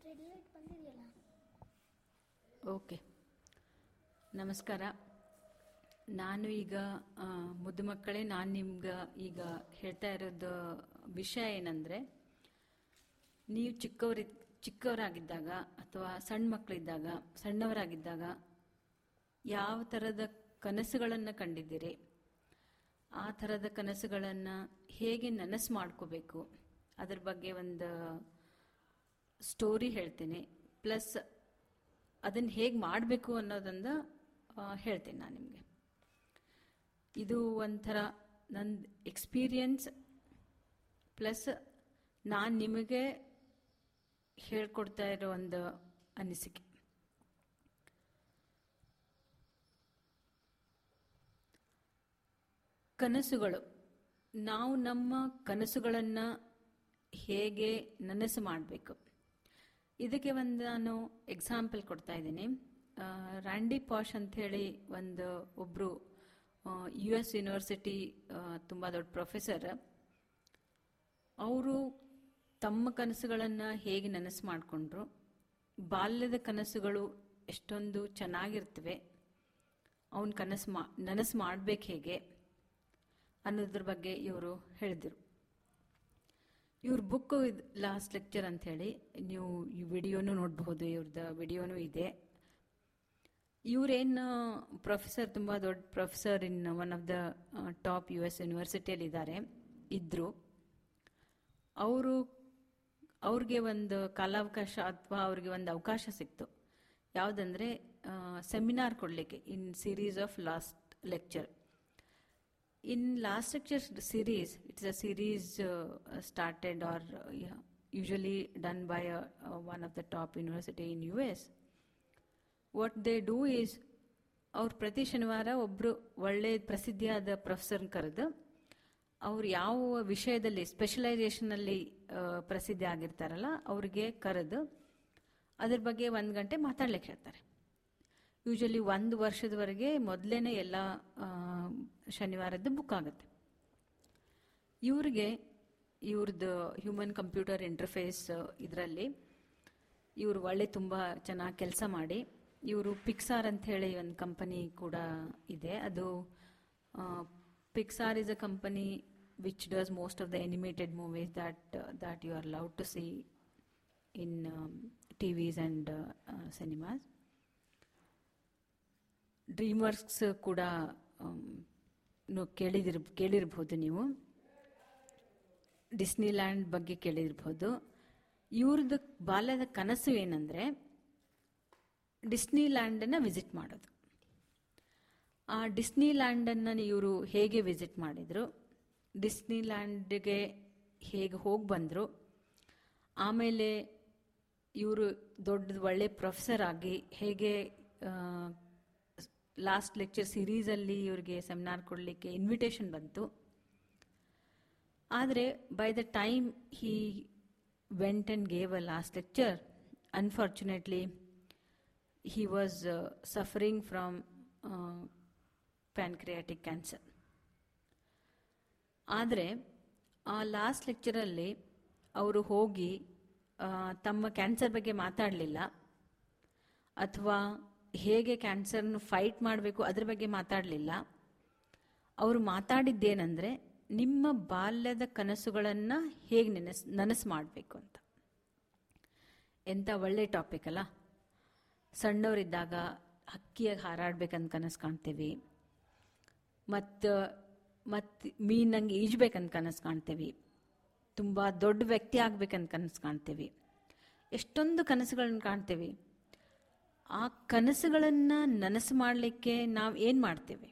Okay, ನಮಸ್ಕಾರ. ನಾನು ಈಗ ಮುದ್ದು ಮಕ್ಕಳೇ, ನಾನು ನಿಮ್ಗೆ ಈಗ ಹೇಳ್ತಾ ಇರೋದು ವಿಷಯ ಏನಂದರೆ, ನೀವು ಚಿಕ್ಕವರಾಗಿದ್ದಾಗ ಅಥವಾ ಸಣ್ಣ ಮಕ್ಕಳಿದ್ದಾಗ, ಸಣ್ಣವರಾಗಿದ್ದಾಗ ಯಾವ ಥರದ ಕನಸುಗಳನ್ನು ಕಂಡಿದ್ದೀರಿ, ಆ ಥರದ ಕನಸುಗಳನ್ನು ಹೇಗೆ ನನಸು ಮಾಡ್ಕೋಬೇಕು, ಅದ್ರ ಬಗ್ಗೆ ಒಂದು ಸ್ಟೋರಿ ಹೇಳ್ತೀನಿ. ಪ್ಲಸ್ ಅದನ್ನು ಹೇಗೆ ಮಾಡಬೇಕು ಅನ್ನೋದನ್ನು ಹೇಳ್ತೀನಿ ನಾನು ನಿಮಗೆ. ಇದು ಒಂಥರ ನನ್ನ ಎಕ್ಸ್ಪೀರಿಯನ್ಸ್ ಪ್ಲಸ್ ನಾನು ನಿಮಗೆ ಹೇಳ್ಕೊಡ್ತಾ ಇರೋ ಒಂದು ಅನಿಸಿಕೆ. ಕನಸುಗಳು, ನಾವು ನಮ್ಮ ಕನಸುಗಳನ್ನು ಹೇಗೆ ನನಸು ಮಾಡಬೇಕು, ಇದಕ್ಕೆ ಒಂದು ನಾನು ಎಕ್ಸಾಂಪಲ್ ಕೊಡ್ತಾ ಇದ್ದೀನಿ. ರ್ಯಾಂಡಿ ಪಾಶ್ ಅಂಥೇಳಿ ಒಬ್ಬರು US ಯೂನಿವರ್ಸಿಟಿ ತುಂಬ ದೊಡ್ಡ ಪ್ರೊಫೆಸರ್. ಅವರು ತಮ್ಮ ಕನಸುಗಳನ್ನು ಹೇಗೆ ನನಸು ಮಾಡಿಕೊಂಡ್ರು, ಬಾಲ್ಯದ ಕನಸುಗಳು ಎಷ್ಟೊಂದು ಚೆನ್ನಾಗಿರ್ತವೆ, ಅವನ ನನಸು ಮಾಡಬೇಕು ಹೇಗೆ ಅನ್ನೋದ್ರ ಬಗ್ಗೆ ಇವರು ಹೇಳಿದರು. ಇವ್ರ ಬುಕ್ ಲಾಸ್ಟ್ ಲೆಕ್ಚರ್ ಅಂಥೇಳಿ, ನೀವು ಈ ವಿಡಿಯೋನು ನೋಡಬಹುದು, ಇವ್ರದ್ದು ವಿಡಿಯೋನು ಇದೆ. ಇವರೇನು ಪ್ರೊಫೆಸರ್, ತುಂಬ ದೊಡ್ಡ professor in one of the top US ಯೂನಿವರ್ಸಿಟಿಯಲ್ಲಿ ಇದ್ದರು. ಅವ್ರಿಗೆ ಒಂದು ಕಾಲಾವಕಾಶ ಅಥವಾ ಅವ್ರಿಗೆ ಒಂದು ಅವಕಾಶ ಸಿಕ್ತು. ಯಾವುದಂದರೆ ಸೆಮಿನಾರ್ ಕೊಡಲಿಕ್ಕೆ in series of last lecture. In last lecture series, it's a series started or usually done by one of the top university in US. What they do is, ಅವ್ರು ಪ್ರತಿ ಶನಿವಾರ ಒಬ್ಬರು ಒಳ್ಳೆ ಪ್ರಸಿದ್ಧಿಯಾದ ಪ್ರೊಫೆಸರ್ನ ಕರೆದು, ಅವ್ರು ಯಾವ ವಿಷಯದಲ್ಲಿ ಸ್ಪೆಷಲೈಸೇಷನಲ್ಲಿ ಪ್ರಸಿದ್ಧಿ ಆಗಿರ್ತಾರಲ್ಲ ಅವ್ರಿಗೆ ಕರೆದು ಅದ್ರ ಬಗ್ಗೆ 1 ಗಂಟೆ ಮಾತಾಡ್ಲಿಕ್ಕೆ ಹೇಳ್ತಾರೆ. ಯೂಶಲಿ 1 ವರ್ಷದವರೆಗೆ ಮೊದಲೇನೆ ಎಲ್ಲ ಶನಿವಾರದ್ದು ಬುಕ್ ಆಗುತ್ತೆ. ಇವ್ರದ್ದು ಹ್ಯೂಮನ್ ಕಂಪ್ಯೂಟರ್ ಇಂಟರ್ಫೇಸ್ ಇದರಲ್ಲಿ ಇವರು ತುಂಬ ಚೆನ್ನಾಗಿ ಕೆಲಸ ಮಾಡಿ, ಇವರು ಪಿಕ್ಸಾರ್ ಅಂತ ಹೇಳಿ ಒಂದು ಕಂಪನಿ ಕೂಡ ಇದೆ. ಅದು Pixar is a company which does most of the animated movies that you are allowed to see in TVs and cinemas. DreamWorks ಕೂಡ ಕೇಳಿರ್ಬೋದು ನೀವು. ಡಿಸ್ನಿಲ್ಯಾಂಡ್ ಬಗ್ಗೆ ಕೇಳಿರ್ಬೋದು. ಇವ್ರದ್ದು ಬಾಲ್ಯದ ಕನಸು ಏನಂದರೆ ಡಿಸ್ನಿಲ್ಯಾಂಡನ್ನು ವಿಸಿಟ್ ಮಾಡೋದು. ಆ ಡಿಸ್ನಿಲ್ಯಾಂಡನ್ನು ಇವರು ಹೇಗೆ ವಿಸಿಟ್ ಮಾಡಿದರು, ಡಿಸ್ನಿಲ್ಯಾಂಡ್ಗೆ ಹೇಗೆ ಹೋಗಿ ಬಂದರು, ಆಮೇಲೆ ಇವರು ಒಳ್ಳೆ ಪ್ರೊಫೆಸರ್ ಆಗಿ ಹೇಗೆ ಲಾಸ್ಟ್ ಲೆಕ್ಚರ್ ಸೀರೀಸಲ್ಲಿ ಇವ್ರಿಗೆ ಸೆಮಿನಾರ್ ಕೊಡಲಿಕ್ಕೆ ಇನ್ವಿಟೇಷನ್ ಬಂತು. ಆದರೆ by the time he went and gave a last lecture, unfortunately he was suffering from pancreatic cancer. ಆದರೆ ಆ ಲಾಸ್ಟ್ ಲೆಕ್ಚರಲ್ಲಿ ಅವರು ಹೋಗಿ ತಮ್ಮ ಕ್ಯಾನ್ಸರ್ ಬಗ್ಗೆ ಮಾತಾಡಲಿಲ್ಲ, ಅಥವಾ ಹೇಗೆ ಕ್ಯಾನ್ಸರ್ನ ಫೈಟ್ ಮಾಡಬೇಕು ಅದ್ರ ಬಗ್ಗೆ ಮಾತಾಡಲಿಲ್ಲ. ಅವರು ಮಾತಾಡಿದ್ದೇನೆಂದರೆ ನಿಮ್ಮ ಬಾಲ್ಯದ ಕನಸುಗಳನ್ನು ಹೇಗೆ ನನಸು ಮಾಡಬೇಕು ಅಂತ. ಎಂಥ ಒಳ್ಳೆ ಟಾಪಿಕ್ ಅಲ್ಲ. ಸಣ್ಣವರಿದ್ದಾಗ ಹಕ್ಕಿಯಾಗಿ ಹಾರಾಡ್ಬೇಕಂತ ಕನಸು ಕಾಣ್ತೇವೆ, ಮತ್ತು ಮೀನಂಗೆ ಈಜ್ಬೇಕಂತ ಕನಸು ಕಾಣ್ತೇವೆ, ತುಂಬ ದೊಡ್ಡ ವ್ಯಕ್ತಿ ಆಗ್ಬೇಕಂತ ಕನಸು ಕಾಣ್ತೇವೆ, ಎಷ್ಟೊಂದು ಕನಸುಗಳನ್ನು ಕಾಣ್ತೇವೆ. ಆ ಕನಸುಗಳನ್ನು ನನಸು ಮಾಡಲಿಕ್ಕೆ ನಾವು ಏನು ಮಾಡ್ತೇವೆ?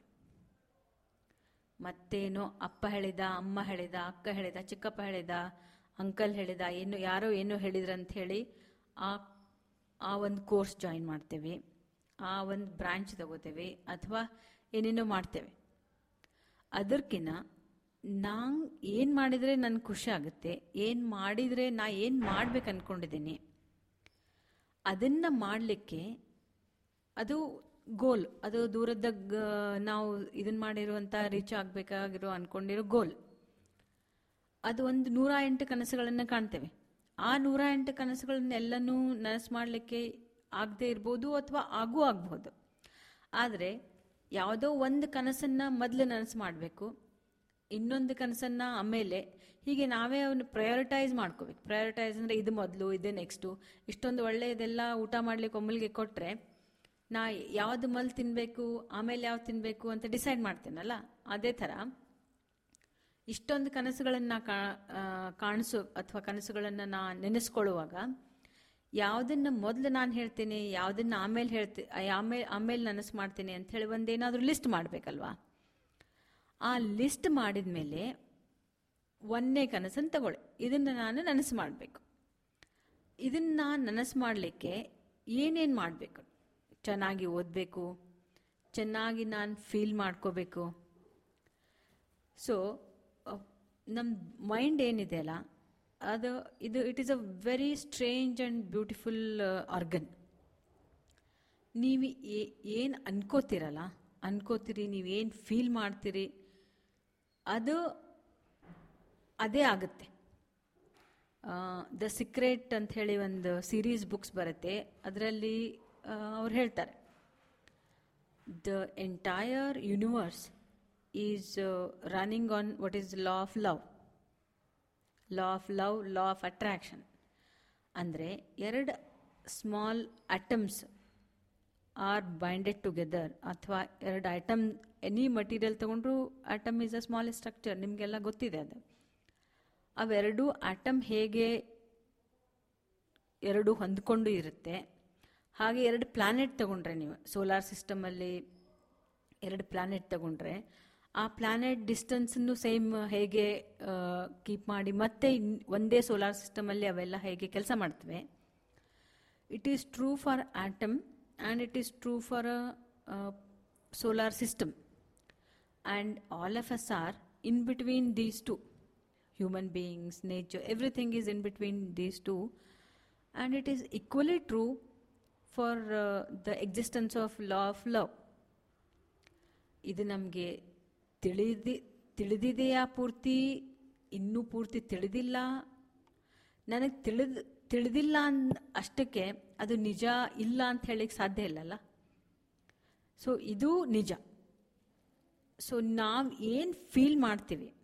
ಮತ್ತೇನೋ ಅಪ್ಪ ಹೇಳಿದ, ಅಮ್ಮ ಹೇಳಿದ, ಅಕ್ಕ ಹೇಳಿದ, ಚಿಕ್ಕಪ್ಪ ಹೇಳಿದ, ಅಂಕಲ್ ಹೇಳಿದ, ಯಾರೋ ಏನೋ ಹೇಳಿದ್ರಂತ ಹೇಳಿ ಆ ಒಂದು ಕೋರ್ಸ್ ಜಾಯಿನ್ ಮಾಡ್ತೇವೆ, ಆ ಒಂದು ಬ್ರಾಂಚ್ ತಗೋತೇವೆ, ಅಥವಾ ಏನೇನೋ ಮಾಡ್ತೇವೆ. ಅದಕ್ಕಿಂತ ನಾನು ಏನು ಮಾಡಿದರೆ ನನಗೆ ಖುಷಿ ಆಗುತ್ತೆ, ಏನು ಮಾಡಿದರೆ ಏನು ಮಾಡ್ಬೇಕು ಅಂದ್ಕೊಂಡಿದ್ದೀನಿ ಅದನ್ನು ಮಾಡಲಿಕ್ಕೆ, ಅದು ಗೋಲ್, ಅದು ದೂರದ ನಾವು ಇದನ್ನು ಮಾಡಿರುವಂಥ ರೀಚ್ ಆಗಬೇಕಾಗಿರೋ ಅಂದ್ಕೊಂಡಿರೋ ಗೋಲ್. ಅದು ಒಂದು 108 ಕನಸುಗಳನ್ನು ಕಾಣ್ತೇವೆ. ಆ 108 ಕನಸುಗಳನ್ನೆಲ್ಲನೂ ನನಸು ಮಾಡಲಿಕ್ಕೆ ಆಗದೆ ಇರ್ಬೋದು ಅಥವಾ ಆಗ್ಬೋದು. ಆದರೆ ಯಾವುದೋ ಒಂದು ಕನಸನ್ನು ಮೊದಲು ನನಸು ಮಾಡಬೇಕು, ಇನ್ನೊಂದು ಕನಸನ್ನು ಆಮೇಲೆ, ಹೀಗೆ ನಾವೇ ಅವನು ಪ್ರಯಾರಿಟೈಸ್ ಮಾಡ್ಕೋಬೇಕು. ಪ್ರಯಾರಿಟೈಸ್ ಅಂದರೆ ಇದು ಮೊದಲು, ಇದು ನೆಕ್ಸ್ಟು. ಇಷ್ಟೊಂದು ಒಳ್ಳೆಯದೆಲ್ಲ ಊಟ ಮಾಡಲಿಕ್ಕೆ ಒಮ್ಮಲಿಗೆ ಕೊಟ್ಟರೆ ನಾ ಯಾವುದು ಮೊದಲು ತಿನ್ನಬೇಕು ಆಮೇಲೆ ಯಾವ್ದು ತಿನ್ನಬೇಕು ಅಂತ ಡಿಸೈಡ್ ಮಾಡ್ತೇನಲ್ಲ, ಅದೇ ಥರ ಇಷ್ಟೊಂದು ಕನಸುಗಳನ್ನು ಕಾಣಿಸೋ ಅಥವಾ ಕನಸುಗಳನ್ನು ನಾನು ನೆನೆಸ್ಕೊಳ್ಳುವಾಗ ಯಾವುದನ್ನು ಮೊದಲು ನಾನು ಹೇಳ್ತೇನೆ, ಯಾವುದನ್ನು ಆಮೇಲೆ ಆಮೇಲೆ ನನಸು ಮಾಡ್ತೇನೆ ಅಂತ ಹೇಳಿ ಒಂದೇನಾದರೂ ಲಿಸ್ಟ್ ಮಾಡಬೇಕಲ್ವಾ. ಆ ಲಿಸ್ಟ್ ಮಾಡಿದ ಮೇಲೆ ಒಂದನೇ ಕನಸನ್ನು ತಗೊಳ್ಳಿ, ಇದನ್ನು ನಾನು ನನಸು ಮಾಡಬೇಕು. ಇದನ್ನು ನನಸು ಮಾಡಲಿಕ್ಕೆ ಏನೇನು ಮಾಡಬೇಕು? ಚೆನ್ನಾಗಿ ಓದಬೇಕು, ಚೆನ್ನಾಗಿ ನಾನು ಫೀಲ್ ಮಾಡ್ಕೋಬೇಕು. ಸೊ ನಮ್ಮ ಮೈಂಡ್ ಏನಿದೆ ಅಲ್ಲ, it is a very strange and beautiful organ. ನೀವು ಏನು ಅನ್ಕೋತೀರಿ, ನೀವೇನು ಫೀಲ್ ಮಾಡ್ತೀರಿ, ಅದೇ ಆಗುತ್ತೆ. ದ ಸೀಕ್ರೆಟ್ ಅಂತ ಹೇಳಿ ಒಂದು ಸೀರೀಸ್ ಬುಕ್ಸ್ ಬರುತ್ತೆ, ಅದರಲ್ಲಿ ಅವ್ರು ಹೇಳ್ತಾರೆ the entire universe is running on what is law of love, law of attraction. ಅಂದರೆ 2 small atoms are binded together, ಅಥವಾ 2 ಐಟಮ್, ಎನಿ ಮಟೀರಿಯಲ್ ತಗೊಂಡ್ರು atom is a small structure, ನಿಮಗೆಲ್ಲ ಗೊತ್ತಿದೆ ಅದು. ಅವೆರಡು ಆಟಮ್ ಹೇಗೆ 2 ಹೊಂದ್ಕೊಂಡು ಇರುತ್ತೆ, ಹಾಗೆ 2 ಪ್ಲಾನೆಟ್ ತಗೊಂಡ್ರೆ, ನೀವು ಸೋಲಾರ್ ಸಿಸ್ಟಮಲ್ಲಿ 2 ಪ್ಲಾನೆಟ್ ತಗೊಂಡ್ರೆ ಆ ಪ್ಲಾನೆಟ್ ಡಿಸ್ಟೆನ್ಸನ್ನು ಸೇಮ್ ಹೇಗೆ ಕೀಪ್ ಮಾಡಿ ಮತ್ತೆ ಒಂದೇ ಸೋಲಾರ್ ಸಿಸ್ಟಮಲ್ಲಿ ಅವೆಲ್ಲ ಹೇಗೆ ಕೆಲಸ ಮಾಡ್ತವೆ. It is true for atom and it is true for a solar system, and all of us are in between these two. Human beings, nature, everything is in between these two, and it is equally true for the existence of law of love. ಇದು ನಮಗೆ ತಿಳಿದಿದೆಯಾ ಪೂರ್ತಿ, ಇನ್ನೂ ಪೂರ್ತಿ ತಿಳಿದಿಲ್ಲ. ನನಗೆ ತಿಳಿದಿಲ್ಲ ಅಷ್ಟಕ್ಕೆ ಅದು ನಿಜ ಇಲ್ಲ ಅಂತ ಹೇಳಿಕ್ಕೆ ಸಾಧ್ಯ ಇಲ್ಲಲ್ಲ. ಸೊ ಇದು ನಿಜ. ಸೊ ನಾವು ಏನು ಫೀಲ್ ಮಾಡ್ತೀವಿ,